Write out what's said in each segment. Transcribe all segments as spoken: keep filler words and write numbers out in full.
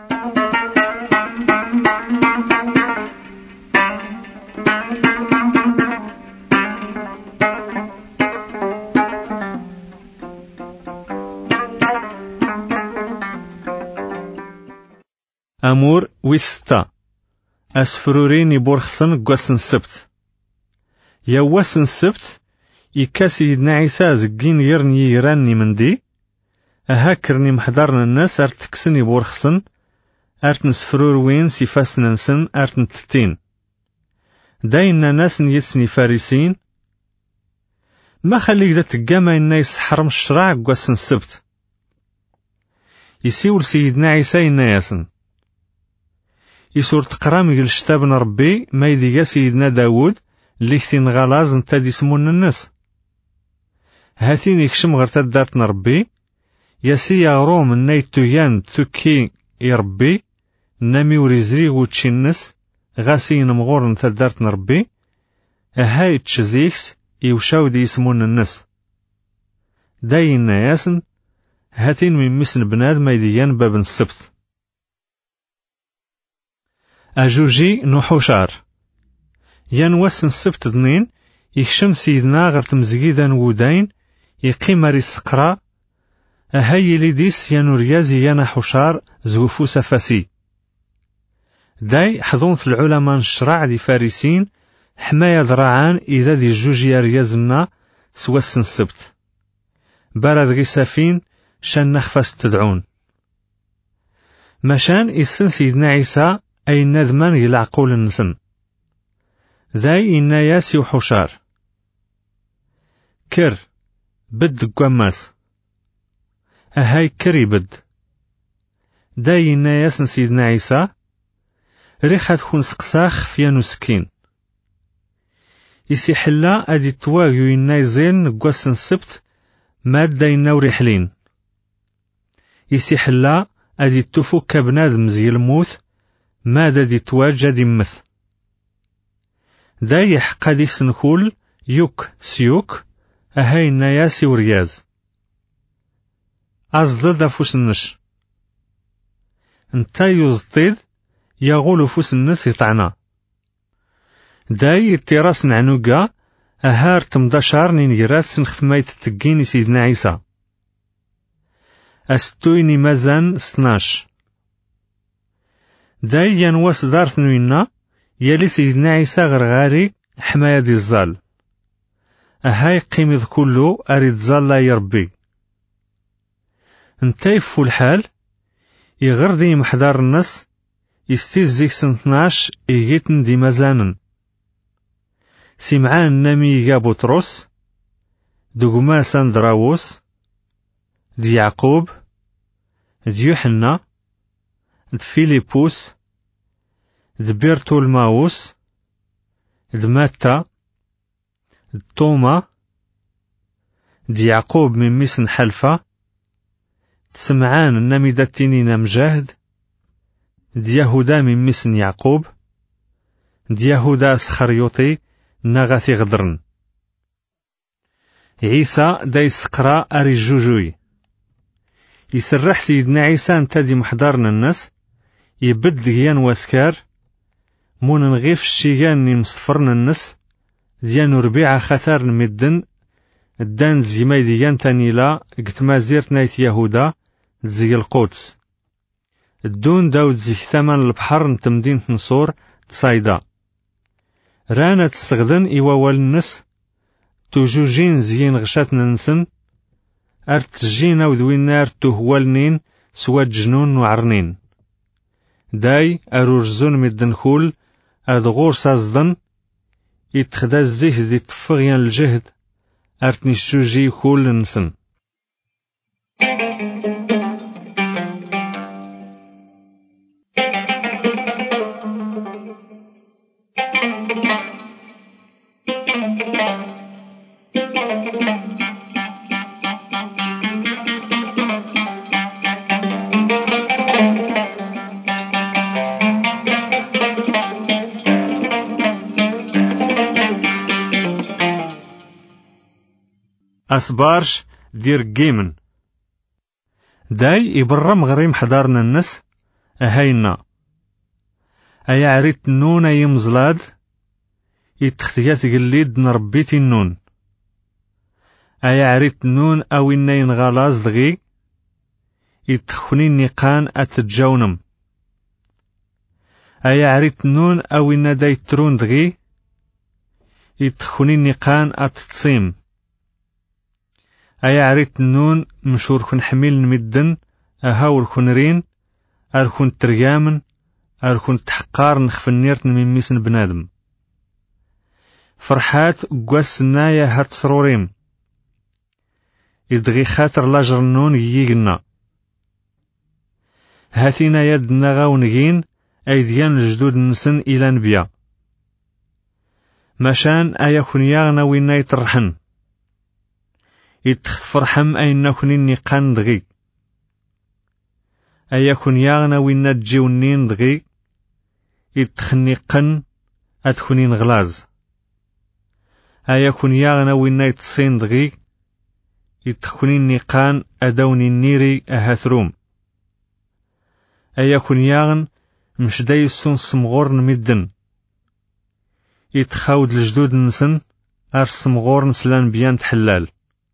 أمور ويستا أسفرورين يبورخصن قواسن السبت. يواسن السبت إكا سيدنا عيسى زقين يرني يراني من دي أهاكرني محضرنا الناس أرتكسن يبورخصن أرت نسفرور وين سيفاسن نسن أرت نتتين داينا ناس يسني فارسين ما خليك دا تقاما إنا يسحرم الشراع قواسن السبت. يسيول سيدنا عيسى إنا ياسن يسور تقرام يقل شتابن ربي ما يديا سيدنا داود اللي كتين غلاز نتا دي سمون الناس هاتين يكشم غير تدارتنا ربي ياسي يغروم النا يتويان تكي يربي نامي وريزري وتشي الناس غاسي نمغور نتا دارتنا ربي هاي تشزيكس يوشاو دي يسمون الناس داينا ياسن هاتين من مسن بناد ما يديان باب السبت. أجوجي نوحوشار ينوسن السبت دنين يكشم سيدنا غير تمزقيدا نودين يقيم ريس قرا أهاي ليديس ينوريازي ينا حشار زوفو سفاسي داي حضونت العلماء الشرع دي فارسين حماية ذراعان إذا دي جوجي ريازنا سوسن السبت بارد غيسافين شان نخفاس تدعون مشان إسن سيدنا عيسى أي ندمان يلعقول النسن ذاي إنا ياسي وحشار كر بد قماس أهاي كري بد داي إنا ياسن سيدنا عيسى ريخة خون سقساخ فيانو سكين يسي حلا أدي تواغيو إنا يزين قواسن السبت مادة إنا وريحلين يسي حلا أدي تفو كبنادم زي الموت ماذا دي تواجه دي مث داي يحقا دي سنكول يوك سيوك أهاي نياسي ورياز أزد دا فوس النش انتا يزطيد يغول فوس النس يطعنا داي التراس نعنوقا أهار تمداشار نينيرات سنخف مايت تقيني سيدنا عيسى أستويني مازان ستناش داي ينواس دارت نوينا يلي سيدنا عيسى غرغاري حماية دي الزال أهاي قيمذ كله أريد زال لا يربي انتايفو الحال يغردي محضار الناس يستيزيك سنتناش إيجيتن دي مزانن سمعان نامي يا بطرس دقما ساندراوس دي يعقوب دي يوحنا د فيليبوس د بيرتولماوس د ماتا د توما د يعقوب من ميسن حلفة د سمعان النمي داتينينا مجاهد د يهودا من ميسن يعقوب د يهودا اسخريوطي نغاثي غدرن عيسى داي سقرا أري جوجوي يسرح سيدنا عيسى انتا دي محضرنا الناس يبد ديان واسكار مون نغيف الشيغان ني مصفرنا الناس ديان ربيعة خثار المدن الدان زيماي ديان تانيلا قتما زيرت نايت يهودا زي القدس الدون داود زي ثمن البحر نتمدين نصور تصايدا رانا تستخدن إيوال الناس توجوجين زيين غشاتنا نسن أرتجين أو ذوين نار تهوالنين سواد جنون وعرنين داي أرورزون مدنخول أدغور سازدن يتخدا الزيه ذي تفغيان الجهد أرتني الشوجي خول نسن أسبارش دير جيمن داي يبرم غريم حضارنا الناس أهينا أيا عريت النون أي مزلاد يتختيات قليد نربيت النون أيا عريت النون أو إنين غلاز دغي يتخني نيقان أتجاونم أيا عريت النون أو إن دايترون دغي يتخني نيقان أتتصيم أيا عريت النون مشور كن حميل نمدن أهاور كن رين أركن تريامن أركن تحقار نخف النيرت من ميسن بنادم فرحات قواس نايا هات سروريم يدغي خاطر لاجر النون ييقنا هاتينا يدنا غاونجين أيديان الجدود نسن إلى نبيا مشان أيا كن ياغنا وينا يترحن يتخت فرحم أين كنيني قان دغي أيا كن ياغنا وينا تجيونين دغي يتخني قن أتكونين غلاز أيا كن ياغنا وينا يتصين دغي يتخونين نيقان أدوني النيري أهاثروم أيا كن ياغن مش دايسون سمغور نمدن يتخاود الجدود نسن أر سمغور نسلان بيان تحلال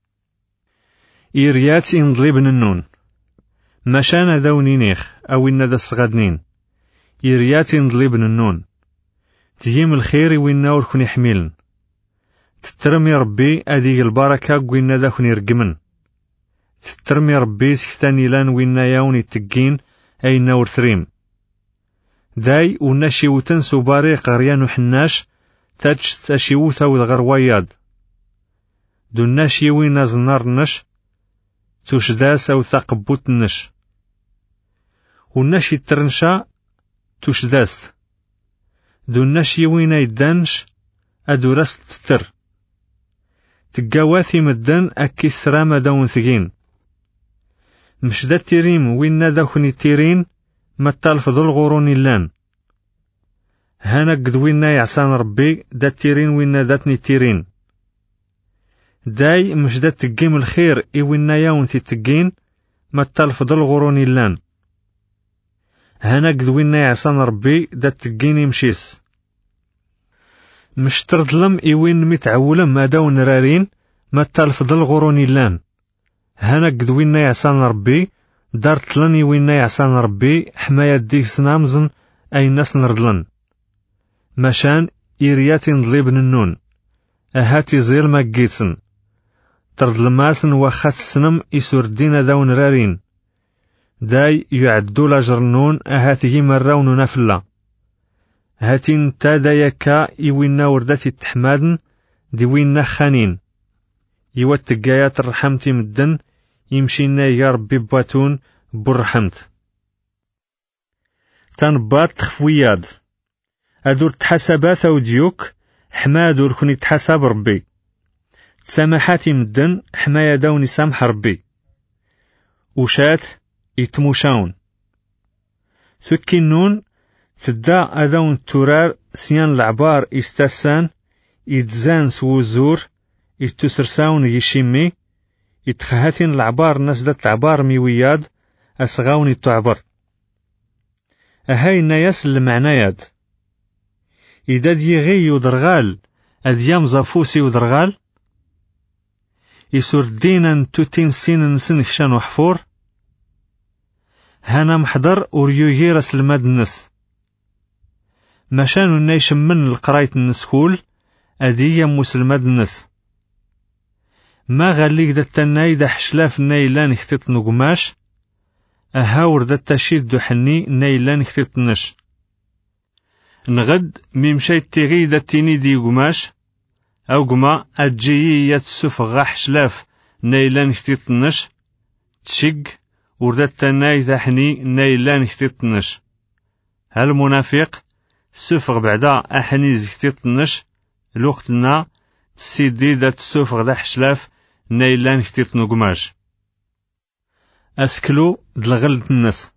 إيريات إنضليبن النون مشانا دوني نيخ أو إن دا الصغادنين إيريات إنضليبن النون تجيم الخير وإنا وركن يحميلن تترمي ربي أديق البركة وإنا دا كن يرقمن تترمي ربي سكتاني لان وإنا ياون يتقين أينا ورثريم داي وناشيوتن سوباري قريان وحناش تاج تاشيوتا والغروياد دون ناشيوين زنار نش تشداس أو ثقبوت نش وناشي ترنشا تشداست دون ناشيوين يدانش أدورست تتر تقاواثي مدن أكي ثرام دون ثقين مش دا تيريم وين داكني تيرين ما تالفض الغورون اللان هانا قد وين يعسان ربي دا تيرين وين داتني تيرين داي مش دا تقيم الخير اي وين ياون تتقين ما تالفض الغورون اللان هانا قد وين يعسان ربي دا تقين يمشيس مش تردلم اي وين متعولم ما داون رارين ما تالفض الغورون اللان هانا قد وين يعسان ربي دارت لني وين يعسان ربي حماية ديك سنامزن أي ناس نردلن مشان إيرياتي نضليبن النون أهاتي زير ما قيتسن تردلماسن وخات السنم إسور دينا داون رارين داي يعدو لاجرنون أهاتي مراون نافلا هاتين تادا يكا إيوينا ورداتي التحمادن دي وينا خانين يواتقايات الرحمتي مدن يمشينا يا ربي باتون برحمت تنبات تخفوياد أدور تحسبات أو ديوك حما دور كوني تحسب ربي تسامحاتي مدن حمايا داوني سامح ربي وشات يتموشاون ثكي النون تدا أدون تورار سيان العبار استسان يتزان سوزور يتسرساون يشيمي يتخهاتين العبار ناس دات العبار ميوياد أسغاوني تعبر أهاي الناس المعناياد إذا ديغي يودرغال أديام زافوسي ودرغال يسور دينا توتين سين نسن خشان وحفور هانا محضر أوريوغي راس الماد النس مشانو نايش من القرايت النسكول أديا مسلماد النس ما غاليك داتا ناي دا حشلاف ناي لان اختيط نقماش أهاور داتا شيد دو حني ناي لان اختيط نش نغد ميمشاي تيغي داتيني دي قماش أو قما أجيي يتسوف غا حشلاف ناي لان اختيط نش تشيق ورداتا ناي دا حني ناي لان اختيط نش هالمنافق سوفغ بعدا أحنيز اختيط نش الوقتنا سيدي دات سوفغ دا حشلاف نايلان كتير نقماش أسكلو دلغلد الناس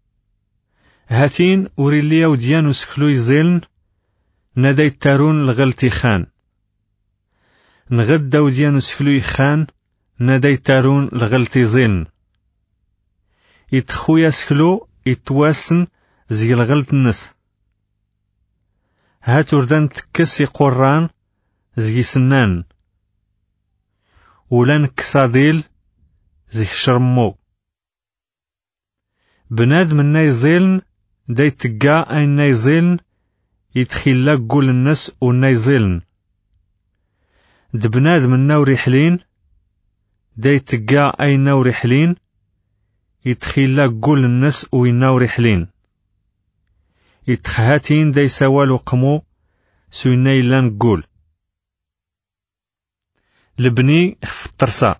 هاتين وريليا وديان وسكلو يزيلن نادي تارون لغلتي خان نغد داوديان وسكلو يخان نادي تارون لغلتي زيلن يتخويا سكلو يتواسن زي الغلط النس. هات وردان تكسي قران زي سنان ولان كساديل زي شرمو. بنادم النايزيلن دا يتقا اي نايزيلن يتخيلا قول الناس و نايزيلن. د بنادم الناوري حلين دا يتقا اي ناوري حلين يتخيلا قول الناس و يناوري حلين. يتخهاتين دا يسوالو قمو سوينا يلان قول. لبني خف الطرسا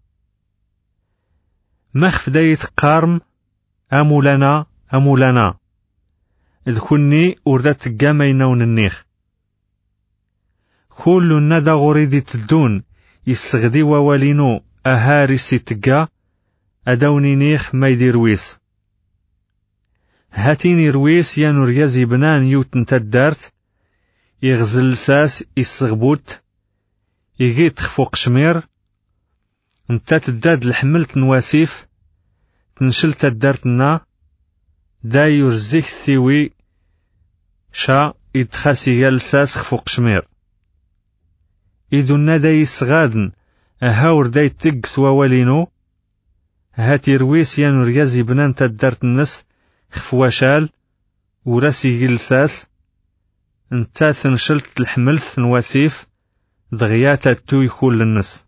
ما خف دا يتقارم امولانا امولانا الكني وردا تقا ما يناون النيخ. كل الندا غريدي تدون يستغدي ووالينو اهارسي تقا ادوني نيخ ما يدير ويس. هاتيني رويس يا نوريازي بنان يوتن تدارت يغزل ساس يصغبوت يجيت خفوق شمير انتا تداد الحمل تنواسيف تنشل تدارتنا دا يرزيك ثيوي شا يدخاسي يالساس خفوق شمير. إذن دا يسغادن أهاور دا يتقس ووالينو هاتي رويس يا نوريازي بنان تدارت النس خفواشال وراسي جلساس انتا تنشلت الحمل تنواسيف دغياتا تو يكون للنس.